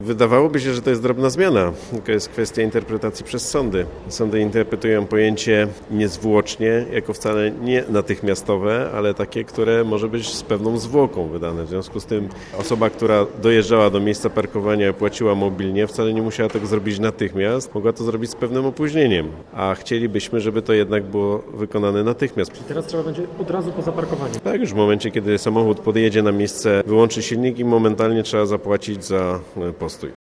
Wydawałoby się, że to jest drobna zmiana, tylko jest kwestia interpretacji przez sądy. Sądy interpretują pojęcie niezwłocznie jako wcale nie natychmiastowe, ale takie, które może być z pewną zwłoką wydane. W związku z tym osoba, która dojeżdżała do miejsca parkowania i płaciła mobilnie, wcale nie musiała tego zrobić natychmiast, mogła to zrobić z pewnym opóźnieniem, a chcielibyśmy, żeby to jednak było wykonane natychmiast. Czyli teraz trzeba będzie od razu po zaparkowaniu. Tak, już w momencie, kiedy samochód podjedzie na miejsce, wyłączy silnik i momentalnie trzeba zapłacić za postój.